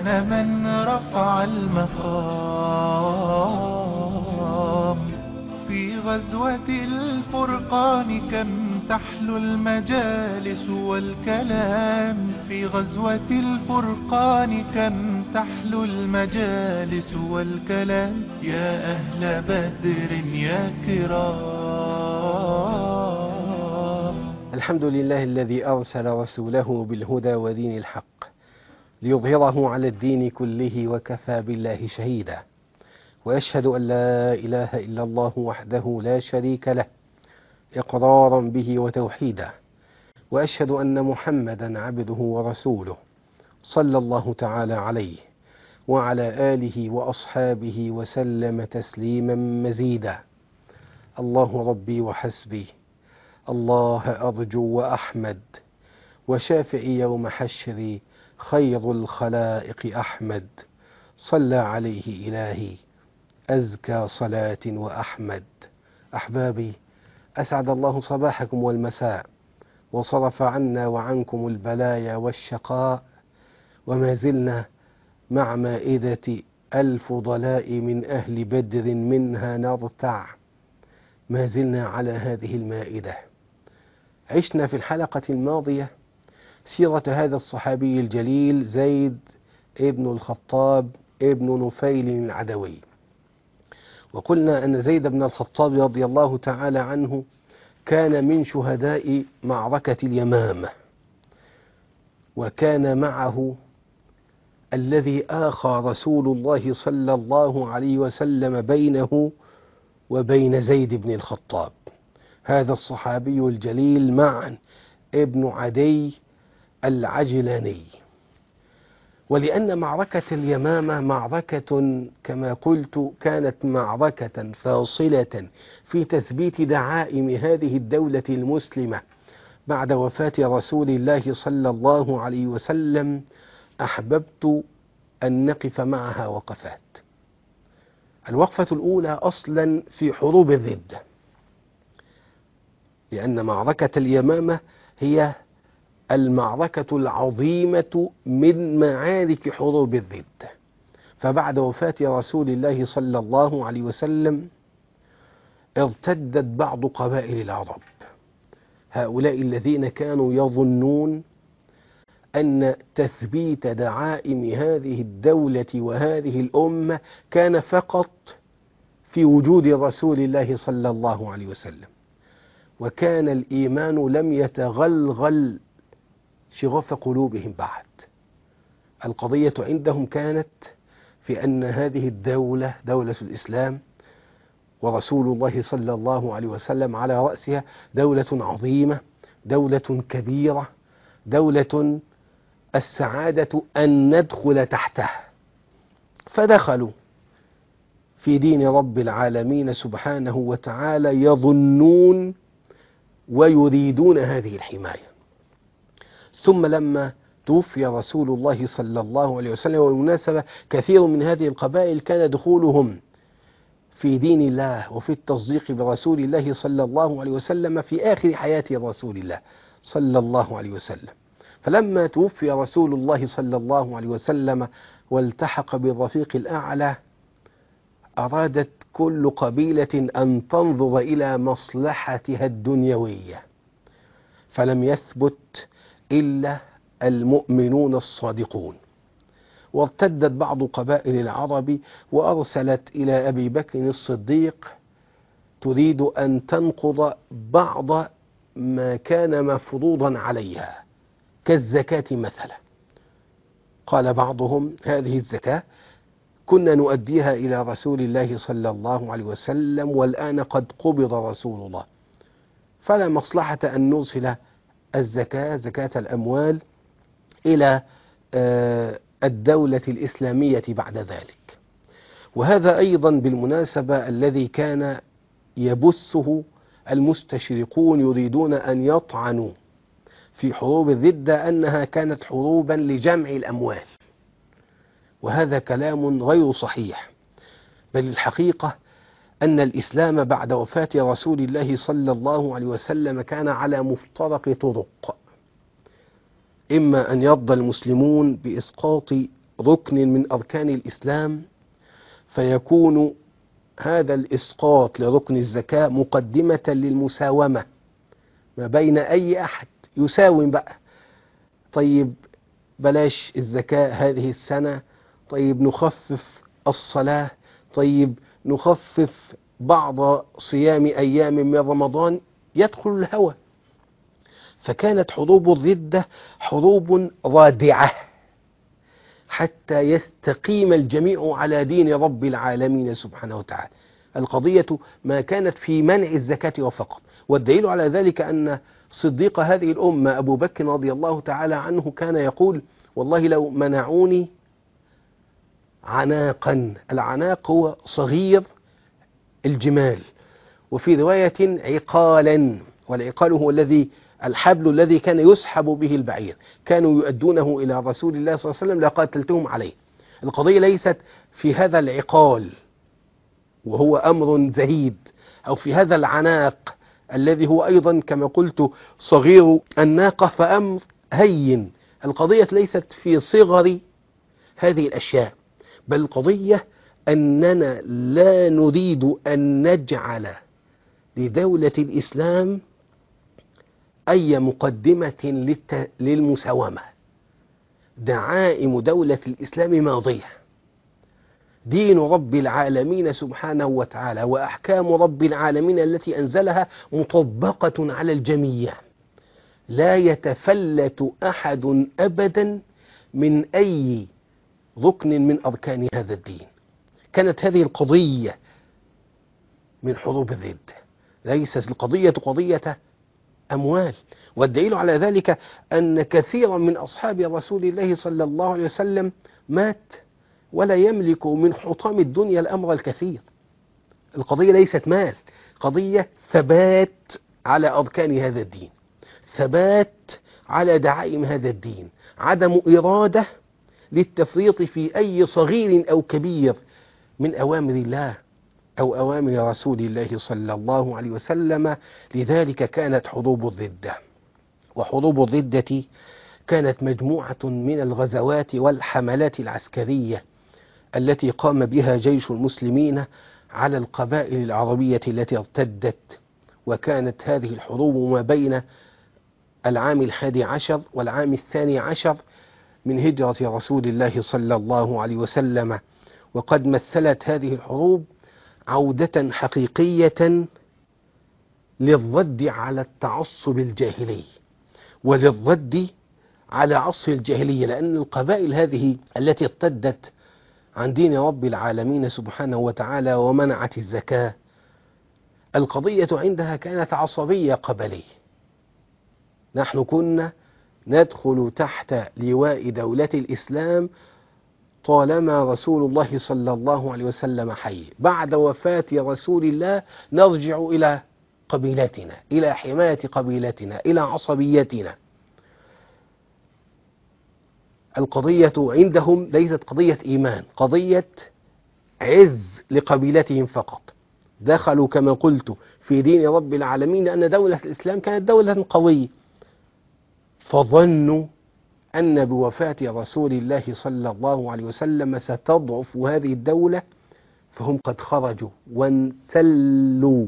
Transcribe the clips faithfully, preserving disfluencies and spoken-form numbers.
سبحان من رفع المقام. في غزوة الفرقان كم تحلو المجالس والكلام. في غزوة الفرقان كم تحلو المجالس والكلام. يا أهل بدر يا كرام. الحمد لله الذي أرسل رسوله بالهدى ودين الحق ليظهره على الدين كله وكفى بالله شهيدا، وأشهد أن لا إله إلا الله وحده لا شريك له إقرارا به وتوحيدا، وأشهد أن محمدا عبده ورسوله صلى الله تعالى عليه وعلى آله وأصحابه وسلم تسليما مزيدا. الله ربي وحسبي، الله أرجو وأحمد، وشافعي يوم حشري خير الخلائق أحمد. صلى عليه إلهي أزكى صلاة وأحمد. أحبابي، أسعد الله صباحكم والمساء، وصرف عنا وعنكم البلايا والشقاء، وما زلنا مع مائدة الفضلاء من أهل بدر منها نرتع. ما زلنا على هذه المائدة. عشنا في الحلقة الماضية سيرة هذا الصحابي الجليل زيد ابن الخطاب ابن نفيل العدوي، وقلنا أن زيد بن الخطاب رضي الله تعالى عنه كان من شهداء معركة اليمامة، وكان معه الذي آخى رسول الله صلى الله عليه وسلم بينه وبين زيد بن الخطاب، هذا الصحابي الجليل معا ابن عدي العجلاني. ولأن معركة اليمامة معركة كما قلت كانت معركة فاصلة في تثبيت دعائم هذه الدولة المسلمة بعد وفاة رسول الله صلى الله عليه وسلم، أحببت أن نقف معها وقفات. الوقفة الأولى أصلا في حروب الردة، لأن معركة اليمامة هي المعركة العظيمة من معارك حروب الردة. فبعد وفاة رسول الله صلى الله عليه وسلم ارتدت بعض قبائل العرب، هؤلاء الذين كانوا يظنون أن تثبيت دعائم هذه الدولة وهذه الأمة كان فقط في وجود رسول الله صلى الله عليه وسلم، وكان الإيمان لم يتغلغل شغف قلوبهم بعد. القضية عندهم كانت في أن هذه الدولة دولة الإسلام ورسول الله صلى الله عليه وسلم على رأسها، دولة عظيمة، دولة كبيرة، دولة السعادة أن ندخل تحتها. فدخلوا في دين رب العالمين سبحانه وتعالى يظنون ويريدون هذه الحماية. ثم لما توفي رسول الله صلى الله عليه وسلم، والمناسبة كثير من هذه القبائل كان دخولهم في دين الله وفي التصديق برسول الله صلى الله عليه وسلم في آخر حياة رسول الله صلى الله عليه وسلم. فلما توفي رسول الله صلى الله عليه وسلم والتحق بالرفيق الأعلى، أرادت كل قبيلة أن تنظر إلى مصلحتها الدنيوية، فلم يثبت إلا المؤمنون الصادقون. وارتدت بعض قبائل العرب وأرسلت إلى أبي بكر الصديق تريد أن تنقض بعض ما كان مفروضا عليها كالزكاة مثلا. قال بعضهم: هذه الزكاة كنا نؤديها إلى رسول الله صلى الله عليه وسلم، والآن قد قبض رسول الله، فلا مصلحة أن نرسل الزكاة زكاة الأموال إلى الدولة الإسلامية بعد ذلك. وهذا أيضا بالمناسبة الذي كان يبثه المستشرقون، يريدون أن يطعنوا في حروب الردة أنها كانت حروبا لجمع الأموال، وهذا كلام غير صحيح. بل الحقيقة أن الإسلام بعد وفاة رسول الله صلى الله عليه وسلم كان على مفترق طرق، إما أن يرضى المسلمون بإسقاط ركن من أركان الإسلام، فيكون هذا الإسقاط لركن الزكاة مقدمة للمساومة ما بين أي أحد. يساوم بقى، طيب بلاش الزكاة هذه السنة، طيب نخفف الصلاة، طيب نخفف بعض صيام أيام من رمضان، يدخل الهوى. فكانت حروب الردة حروب رادعة حتى يستقيم الجميع على دين رب العالمين سبحانه وتعالى. القضية ما كانت في منع الزكاة وفقط، والدليل على ذلك أن صديق هذه الأمة أبو بكر رضي الله تعالى عنه كان يقول: والله لو منعوني عناقا، العناق هو صغير الجمال، وفي رواية عقالا، والعقال هو الذي الحبل الذي كان يسحب به البعير، كانوا يؤدونه إلى رسول الله صلى الله عليه وسلم لقاتلتهم عليه. القضية ليست في هذا العقال وهو أمر زهيد، أو في هذا العناق الذي هو أيضا كما قلت صغير الناقة فأمر هين. القضية ليست في صغر هذه الأشياء، بل القضية أننا لا نريد أن نجعل لدولة الإسلام أي مقدمة للمساومة. دعائم دولة الإسلام ماضية، دين رب العالمين سبحانه وتعالى وأحكام رب العالمين التي أنزلها مطبقة على الجميع، لا يتفلت أحد أبدا من أي ركن من أركان هذا الدين. كانت هذه القضية من حروب الردة، ليست القضية قضية أموال. والدليل على ذلك أن كثيرا من أصحاب رسول الله صلى الله عليه وسلم مات ولا يملك من حطام الدنيا الأمر الكثير. القضية ليست مال، قضية ثبات على أركان هذا الدين، ثبات على دعائم هذا الدين، عدم إرادة للتفريط في أي صغير أو كبير من أوامر الله أو أوامر رسول الله صلى الله عليه وسلم. لذلك كانت حروب الردة. وحروب الردة كانت مجموعة من الغزوات والحملات العسكرية التي قام بها جيش المسلمين على القبائل العربية التي ارتدت. وكانت هذه الحروب ما بين العام الحادي عشر والعام الثاني عشر من هجرة رسول الله صلى الله عليه وسلم. وقد مثلت هذه الحروب عودة حقيقية للرد على التعصب الجاهلي وللرد على عصر الجاهلية، لأن القبائل هذه التي ارتدت عن دين رب العالمين سبحانه وتعالى ومنعت الزكاة، القضية عندها كانت عصبية قبلية. نحن كنا ندخل تحت لواء دولة الإسلام طالما رسول الله صلى الله عليه وسلم حي. بعد وفاة رسول الله نرجع إلى قبيلتنا، إلى حماية قبيلتنا، إلى عصبيتنا. القضية عندهم ليست قضية إيمان، قضية عز لقبيلتهم فقط. دخلوا كما قلت في دين رب العالمين لأن دولة الإسلام كانت دولة قوية، فظنوا أن بوفاة رسول الله صلى الله عليه وسلم ستضعف هذه الدولة، فهم قد خرجوا وانسلوا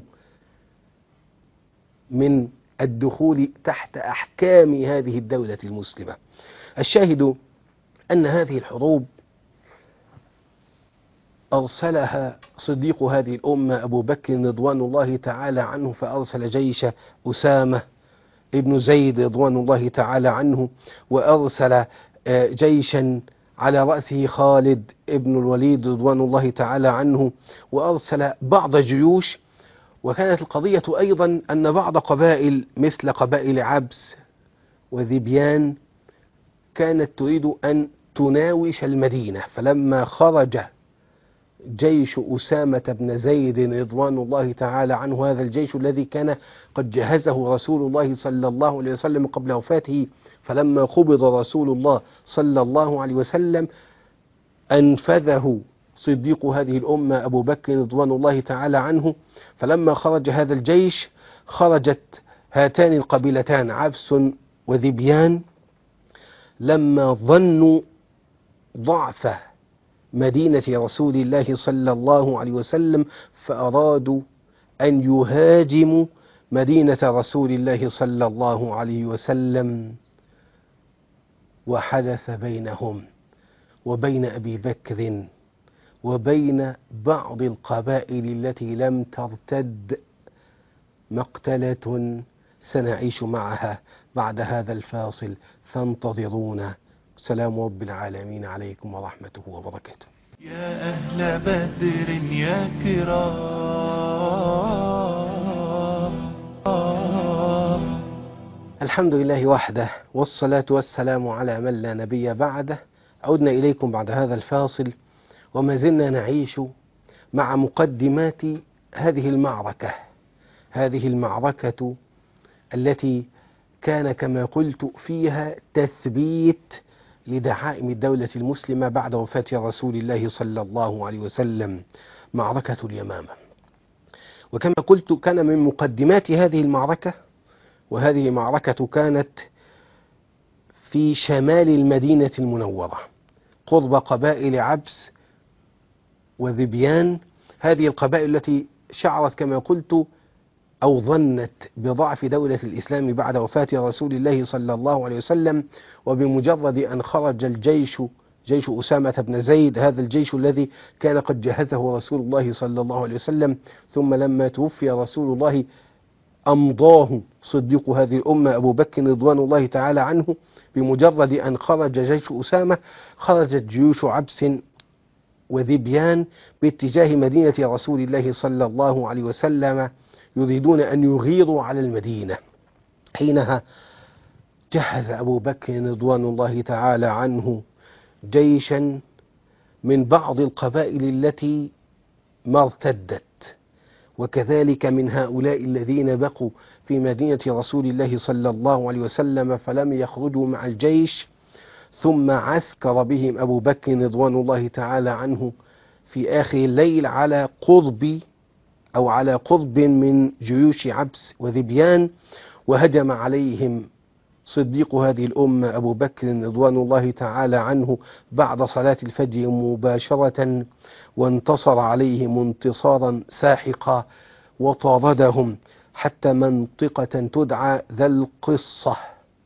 من الدخول تحت أحكام هذه الدولة المسلمة. الشاهد أن هذه الحروب أرسلها صديق هذه الأمة أبو بكر رضوان الله تعالى عنه، فأرسل جيش أسامة ابن زيد رضوان الله تعالى عنه، وأرسل جيشا على رأسه خالد ابن الوليد رضوان الله تعالى عنه، وأرسل بعض جيوش. وكانت القضية أيضا أن بعض قبائل مثل قبائل عبس وذبيان كانت تريد أن تناوش المدينة، فلما خرج جيش أسامة بن زيد رضوان الله تعالى عنه، هذا الجيش الذي كان قد جهزه رسول الله صلى الله عليه وسلم قبل وفاته، فلما قبض رسول الله صلى الله عليه وسلم أنفذه صديق هذه الأمة أبو بكر رضوان الله تعالى عنه. فلما خرج هذا الجيش خرجت هاتان القبيلتان عبس وذبيان، لما ظنوا ضعف مدينة رسول الله صلى الله عليه وسلم، فأرادوا أن يهاجموا مدينة رسول الله صلى الله عليه وسلم. وحدث بينهم وبين أبي بكر وبين بعض القبائل التي لم ترتد مقتلة سنعيش معها بعد هذا الفاصل، فانتظرونا. سلام رب العالمين عليكم ورحمته وبركاته. يا أهل بدر يا كرام، الحمد لله وحده، والصلاة والسلام على من لا نبي بعده. عدنا إليكم بعد هذا الفاصل، وما زلنا نعيش مع مقدمات هذه المعركة هذه المعركة التي كان كما قلت فيها تثبيت لدعائم الدولة المسلمة بعد وفاة رسول الله صلى الله عليه وسلم، معركة اليمامة. وكما قلت كان من مقدمات هذه المعركة، وهذه معركة كانت في شمال المدينة المنورة قرب قبائل عبس وذبيان، هذه القبائل التي شعرت كما قلت أو ظنت بضعف دولة الإسلام بعد وفاة رسول الله صلى الله عليه وسلم. وبمجرد أن خرج الجيش جيش أسامة بن زيد، هذا الجيش الذي كان قد جهزه رسول الله صلى الله عليه وسلم، ثم لما توفي رسول الله أمضاه صديق هذه الأمة أبو بكر رضوان الله تعالى عنه. بمجرد أن خرج جيش أسامة خرجت جيوش عبس وذبيان باتجاه مدينة رسول الله صلى الله عليه وسلم، يريدون أن يغيروا على المدينة. حينها جهز أبو بكر رضوان الله تعالى عنه جيشا من بعض القبائل التي ما ارتدت، وكذلك من هؤلاء الذين بقوا في مدينة رسول الله صلى الله عليه وسلم فلم يخرجوا مع الجيش. ثم عسكر بهم أبو بكر رضوان الله تعالى عنه في آخر الليل على قرب أو على قرب من جيوش عبس وذبيان، وهجم عليهم صديق هذه الأمة أبو بكر رضوان الله تعالى عنه بعد صلاة الفجر مباشرة، وانتصر عليهم انتصارا ساحقا، وطاردهم حتى منطقة تدعى ذا القصة.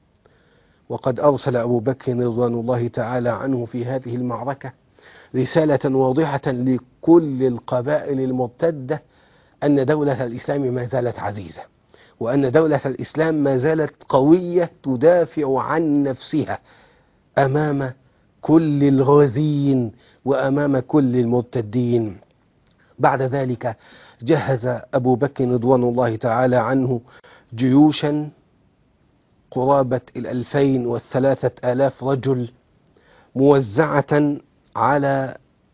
وقد أرسل أبو بكر رضوان الله تعالى عنه في هذه المعركة رسالة واضحة لكل القبائل المرتدة أن دولة الإسلام ما زالت عزيزة، وأن دولة الإسلام ما زالت قوية تدافع عن نفسها أمام كل الغازين وأمام كل المرتدين. بعد ذلك جهز أبو بكر رضوان الله تعالى عنه جيوشا قرابة الألفين والثلاثة آلاف رجل موزعة على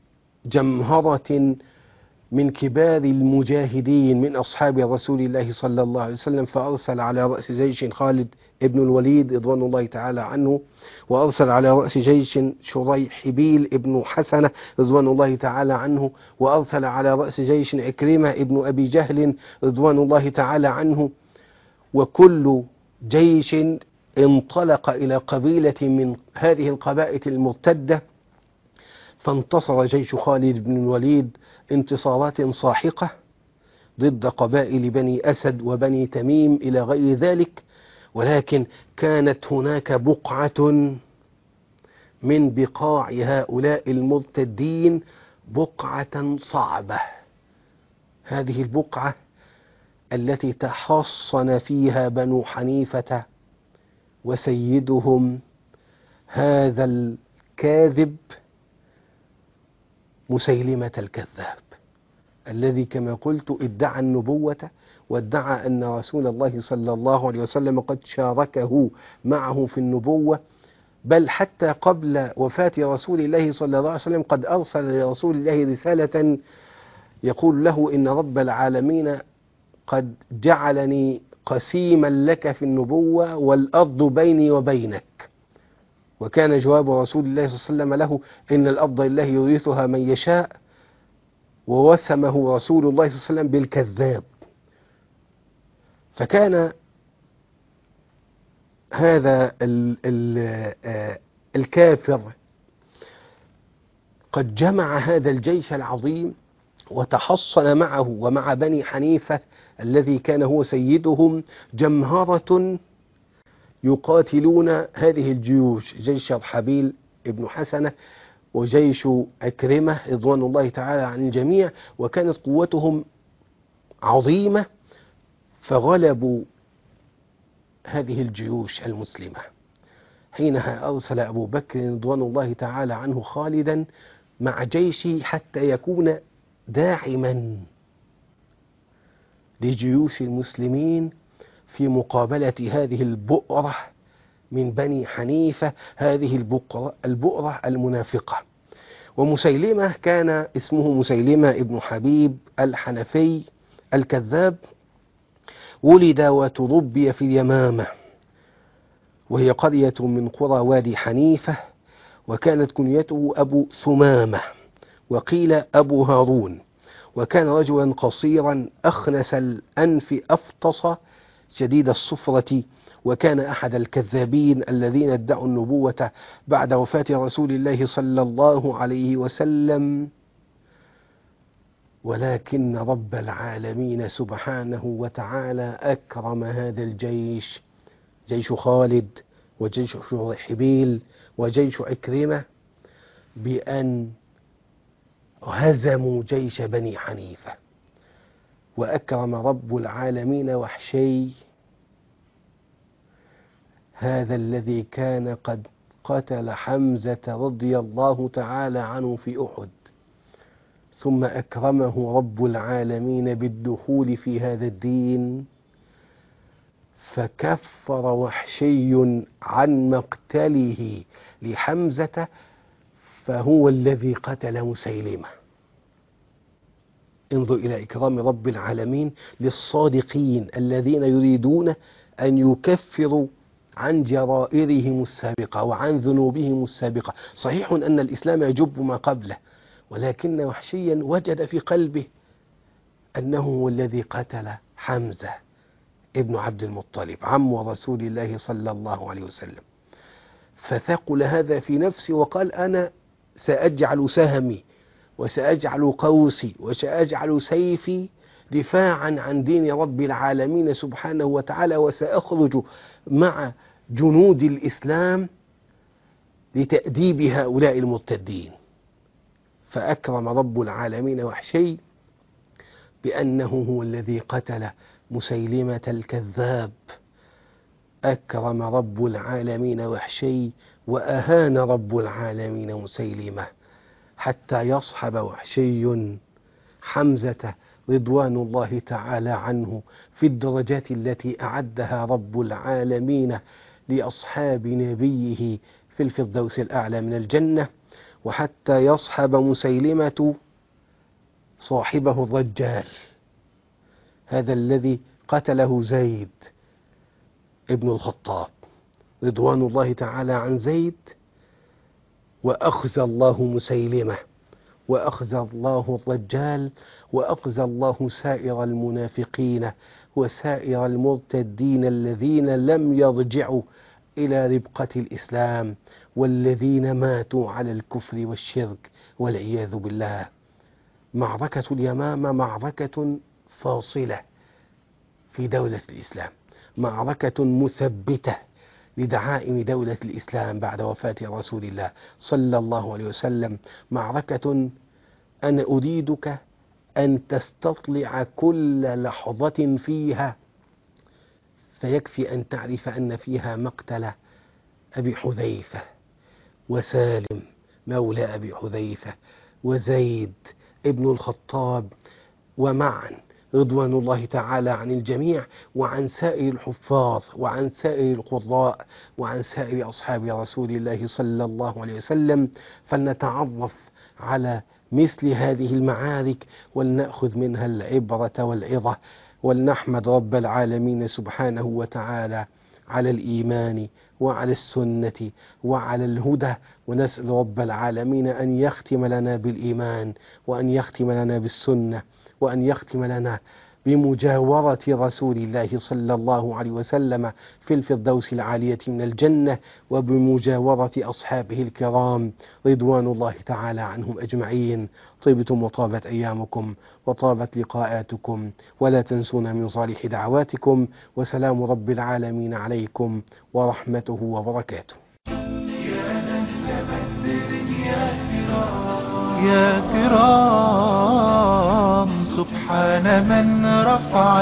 جمهرة من كبار المجاهدين من أصحاب رسول الله صلى الله عليه وسلم. فأرسل على رأس جيش خالد ابن الوليد رضوان الله تعالى عنه، وأرسل على رأس جيش شريحبيل ابن حسنة رضوان الله تعالى عنه، وأرسل على رأس جيش عكرمة ابن أبي جهل رضوان الله تعالى عنه. وكل جيش انطلق إلى قبيلة من هذه القبائل المرتدة، فانتصر جيش خالد بن الوليد انتصارات ساحقة ضد قبائل بني أسد وبني تميم إلى غير ذلك. ولكن كانت هناك بقعة من بقاع هؤلاء المرتدين بقعة صعبة، هذه البقعة التي تحصن فيها بنو حنيفة وسيدهم هذا الكاذب مسيلمة الكذاب، الذي كما قلت ادعى النبوة وادعى أن رسول الله صلى الله عليه وسلم قد شاركه معه في النبوة، بل حتى قبل وفاة رسول الله صلى الله عليه وسلم قد أرسل لرسول الله رسالة يقول له إن رب العالمين قد جعلني قسيما لك في النبوة والأرض بيني وبينك. وكان جواب رسول الله صلى الله عليه وسلم له إن الأرض لله يورثها من يشاء، ووسمه رسول الله صلى الله عليه وسلم بالكذاب. فكان هذا ال ال الكافر قد جمع هذا الجيش العظيم وتحصن معه ومع بني حنيفة الذي كان هو سيدهم جمهرة يقاتلون هذه الجيوش، جيش شرحبيل ابن حسنة وجيش عكرمة رضوان الله تعالى عن الجميع، وكانت قوتهم عظيمة فغلبوا هذه الجيوش المسلمة. حينها أرسل أبو بكر رضوان الله تعالى عنه خالدا مع جيشه حتى يكون داعما لجيوش المسلمين في مقابلة هذه البؤرة من بني حنيفة، هذه البؤرة, البؤرة المنافقة. ومسيلمة كان اسمه مسيلمة ابن حبيب الحنفي الكذاب، ولد وتربي في اليمامة وهي قرية من قرى وادي حنيفة، وكانت كنيته أبو ثمامة وقيل أبو هارون، وكان رجلا قصيرا أخنس الأنف أفطس شديد الصفرة، وكان أحد الكذابين الذين ادعوا النبوة بعد وفاة رسول الله صلى الله عليه وسلم. ولكن رب العالمين سبحانه وتعالى أكرم هذا الجيش، جيش خالد وجيش شرحبيل وجيش عكرمة، بأن هزموا جيش بني حنيفة. وأكرم رب العالمين وحشي هذا الذي كان قد قتل حمزة رضي الله تعالى عنه في أحد، ثم أكرمه رب العالمين بالدخول في هذا الدين، فكفر وحشي عن مقتله لحمزة، فهو الذي قتل مسيلمة. انظر إلى إكرام رب العالمين للصادقين الذين يريدون أن يكفروا عن جرائرهم السابقة وعن ذنوبهم السابقة. صحيح أن الإسلام يجب ما قبله، ولكن وحشيا وجد في قلبه أنه هو الذي قتل حمزة ابن عبد المطلب عم رسول الله صلى الله عليه وسلم، فثقل هذا في نفسي وقال أنا سأجعل سهمي وسأجعل قوسي وسأجعل سيفي دفاعا عن دين رب العالمين سبحانه وتعالى، وسأخرج مع جنود الإسلام لتأديب هؤلاء المرتدين. فأكرم رب العالمين وحشي بأنه هو الذي قتل مسيلمة الكذاب. أكرم رب العالمين وحشي وأهان رب العالمين مسيلمة حتى يصحب وحشي حمزة رضوان الله تعالى عنه في الدرجات التي أعدها رب العالمين لأصحاب نبيه في الفردوس الأعلى من الجنة، وحتى يصحب مسيلمة صاحبه الرجال، هذا الذي قتله زيد ابن الخطاب رضوان الله تعالى عن زيد، وأخزى الله مسيلمة وأخزى الله الرجال وأخزى الله سائر المنافقين وسائر المرتدين الذين لم يرجعوا إلى ربقة الإسلام والذين ماتوا على الكفر والشرك والعياذ بالله. معركة اليمامة معركة فاصلة في دولة الإسلام، معركة مثبتة لدعائم دولة الإسلام بعد وفاة رسول الله صلى الله عليه وسلم، معركة أنا أريدك أن تستطلع كل لحظة فيها، فيكفي أن تعرف أن فيها مقتل أبي حذيفة وسالم مولى أبي حذيفة وزيد ابن الخطاب، ومعا رضوان الله تعالى عن الجميع وعن سائر الحفاظ وعن سائر القراء وعن سائر أصحاب رسول الله صلى الله عليه وسلم. فلنتعرف على مثل هذه المعارك ولنأخذ منها العبرة والعظة، ولنحمد رب العالمين سبحانه وتعالى على الإيمان وعلى السنة وعلى الهدى، ونسأل رب العالمين أن يختم لنا بالإيمان وأن يختم لنا بالسنة وأن يختم لنا بمجاورة رسول الله صلى الله عليه وسلم في الفردوس العالية من الجنة، وبمجاورة أصحابه الكرام رضوان الله تعالى عنهم أجمعين. طيبتم وطابت أيامكم وطابت لقاءاتكم، ولا تنسونا من صالح دعواتكم، وسلام رب العالمين عليكم ورحمته وبركاته. يا كرام سبحان من رفع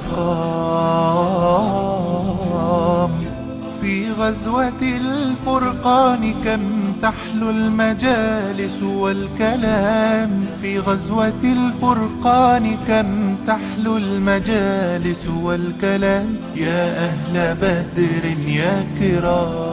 المقام في غزوة الفرقان، كم تحلو المجالس والكلام. في غزوة الفرقان كم تحلو المجالس والكلام. يا أهل بدر يا كرام